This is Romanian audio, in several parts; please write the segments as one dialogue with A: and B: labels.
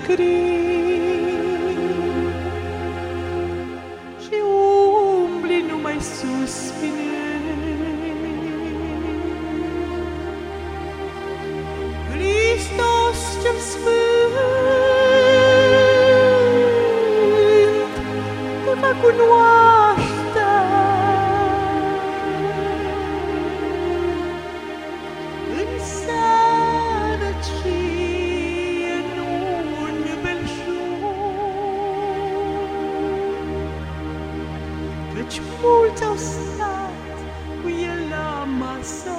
A: lacrimi și umbli numai suspinând. Hristos cel Sfânt te va cunoaște în sărăcie, nu-n belșug, căci mulți au stat cu el la masă,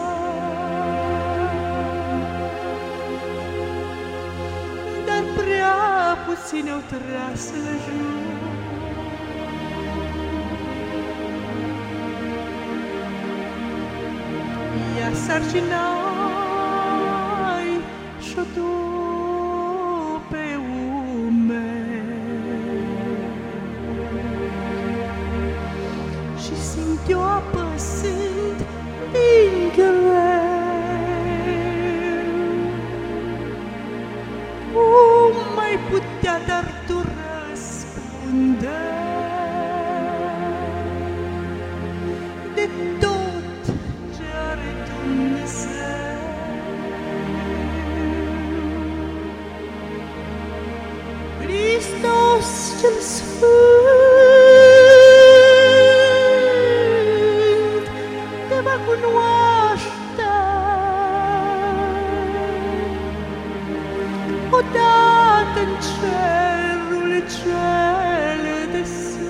A: dar prea puțini au tras la jur. Ia sarcinai și-o du pe umeri și simt-o apăsând din greu. Cum mai putea, dar tu răspunde de tot ce are Dumnezeu. Hristos cel Sfânt te va cunoaște odată în cerul cel de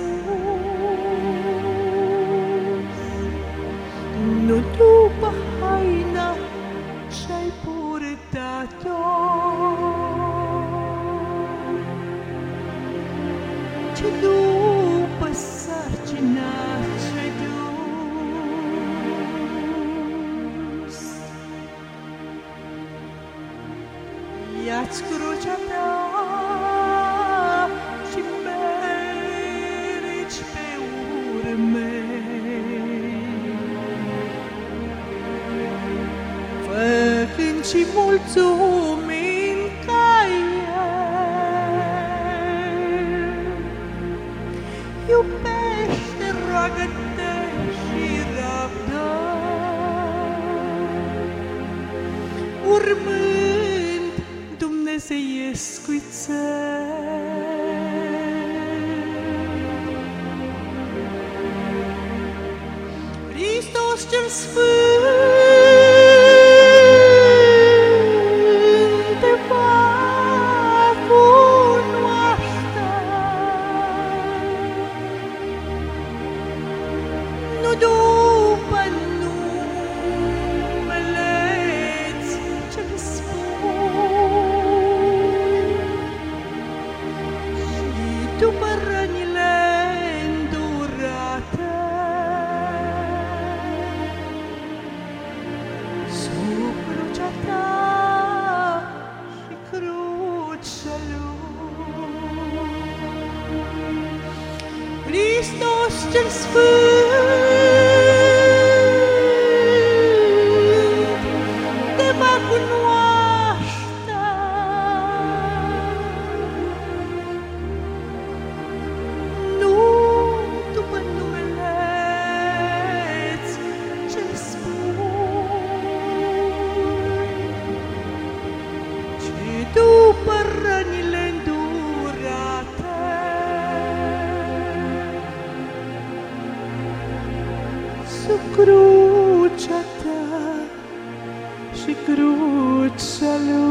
A: sus, nu după haina ce-ai purtat-o, ci după sarcina ce-ai dus. Ia-ți crucea ta și mergi pe urmei, făcând și mulțumind ca el. Iubește, roagă-te și rabdă, urmând dumnezeiescui țel. Hristos cel Sfânt te va cunoaște, nu după numele-ți ce-l spui, și după rănile îndurate sub crucea ta și crucea lui. Hristos cel Sfânt te va cunoaște nu după numele-ți ce-l spui, ci după rănile îndurate sub crucea ta și crucea lui.